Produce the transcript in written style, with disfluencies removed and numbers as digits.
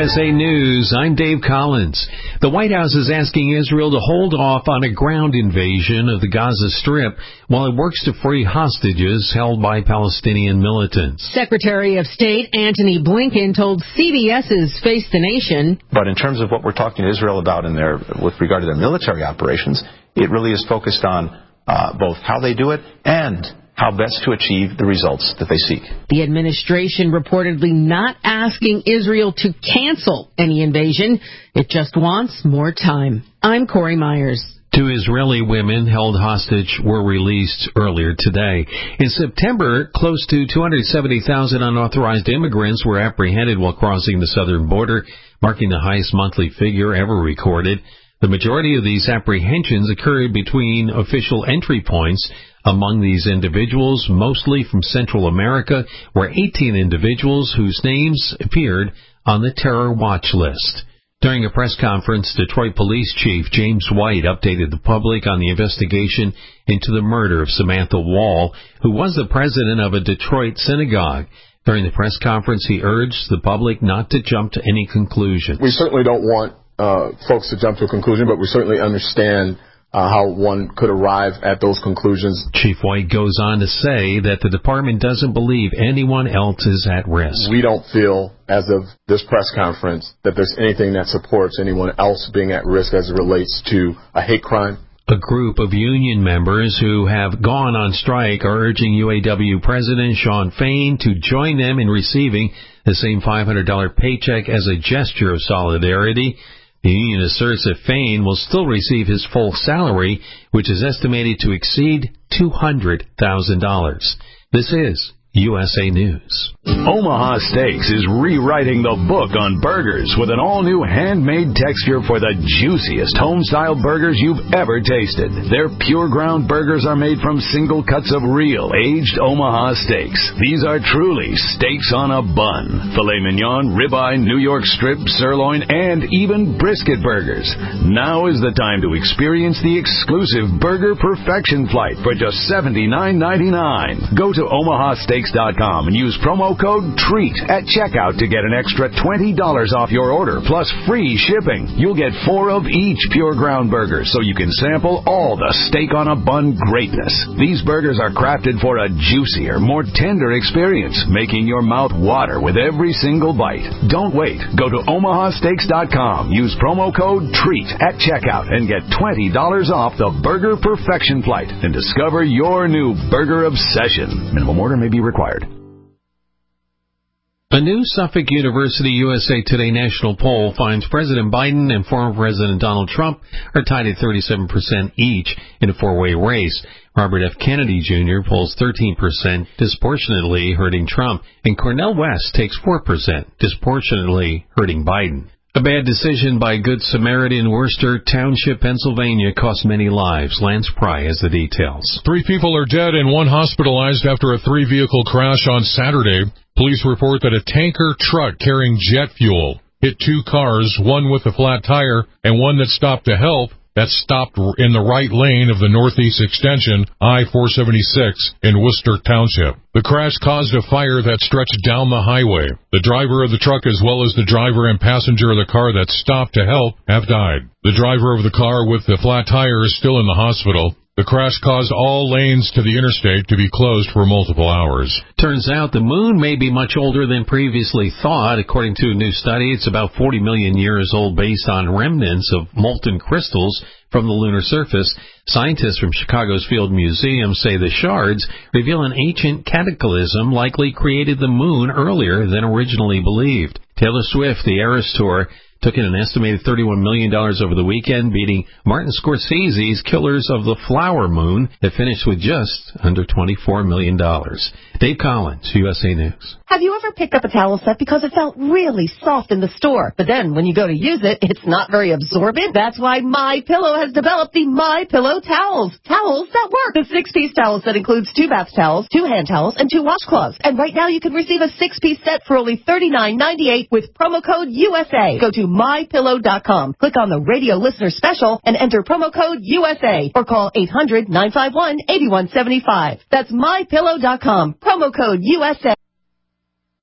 USA News, I'm Dave Collins. The White House is asking Israel to hold off on a ground invasion of the Gaza Strip while it works to free hostages held by Palestinian militants. Secretary of State Antony Blinken told CBS's Face the Nation. But in terms of what we're talking to Israel about with regard to their military operations, it really is focused on both how they do it and how best to achieve the results that they seek. The administration reportedly not asking Israel to cancel any invasion. It just wants more time. I'm Corey Myers. 2 Israeli women held hostage were released earlier today. In September, close to 270,000 unauthorized immigrants were apprehended while crossing the southern border, marking the highest monthly figure ever recorded. The majority of these apprehensions occurred between official entry points. Among these individuals, mostly from Central America, were 18 individuals whose names appeared on the terror watch list. During a press conference, Detroit Police Chief James White updated the public on the investigation into the murder of Samantha Wall, who was the president of a Detroit synagogue. During the press conference, he urged the public not to jump to any conclusions. We certainly don't want folks to jump to a conclusion, but we certainly understand how one could arrive at those conclusions. Chief White goes on to say that the department doesn't believe anyone else is at risk. We don't feel, as of this press conference, that there's anything that supports anyone else being at risk as it relates to a hate crime. A group of union members who have gone on strike are urging UAW President Shawn Fain to join them in receiving the same $500 paycheck as a gesture of solidarity. The union asserts that Fain will still receive his full salary, which is estimated to exceed $200,000. This is USA News. Omaha Steaks is rewriting the book on burgers with an all-new handmade texture for the juiciest home-style burgers you've ever tasted. Their pure ground burgers are made from single cuts of real, aged Omaha steaks. These are truly steaks on a bun. Filet mignon, ribeye, New York strip, sirloin, and even brisket burgers. Now is the time to experience the exclusive Burger Perfection Flight for just $79.99. Go to omahasteaks.com and use promo code TREAT at checkout to get an extra $20 off your order, plus free shipping. You'll get 4 of each pure ground burger, so you can sample all the steak on a bun greatness. These burgers are crafted for a juicier, more tender experience, making your mouth water with every single bite. Don't wait. Go to omahasteaks.com, use promo code TREAT at checkout, and get $20 off the Burger Perfection Flight and discover your new burger obsession. Minimum order may be required. A new Suffolk University USA Today national poll finds President Biden and former President Donald Trump are tied at 37% each in a 4-way race. Robert F. Kennedy Jr. polls 13%, disproportionately hurting Trump, and Cornel West takes 4%, disproportionately hurting Biden. A bad decision by Good Samaritan, Worcester Township, Pennsylvania, cost many lives. Lance Pry has the details. 3 people are dead and 1 hospitalized after a 3-vehicle crash on Saturday. Police report that a tanker truck carrying jet fuel hit 2 cars, one with a flat tire and one that stopped to help. That stopped in the right lane of the Northeast Extension, I-476, in Worcester Township. The crash caused a fire that stretched down the highway. The driver of the truck, as well as the driver and passenger of the car that stopped to help, have died. The driver of the car with the flat tire is still in the hospital. The crash caused all lanes to the interstate to be closed for multiple hours. Turns out the moon may be much older than previously thought. According to a new study, it's about 40 million years old based on remnants of molten crystals from the lunar surface. Scientists from Chicago's Field Museum say the shards reveal an ancient cataclysm likely created the moon earlier than originally believed. Taylor Swift, the Eras Tour, took in an estimated $31 million over the weekend, beating Martin Scorsese's Killers of the Flower Moon that finished with just under $24 million. Dave Collins, USA News. Have you ever picked up a towel set because it felt really soft in the store, but then when you go to use it, it's not very absorbent? That's why MyPillow has developed the MyPillow towels. Towels that work. The 6-piece towel set includes 2 bath towels, 2 hand towels, and 2 washcloths. And right now you can receive a 6-piece set for only $39.98 with promo code USA. Go to MyPillow.com. Click on the radio listener special and enter promo code USA or call 800-951-8175. That's MyPillow.com. Promo code USA.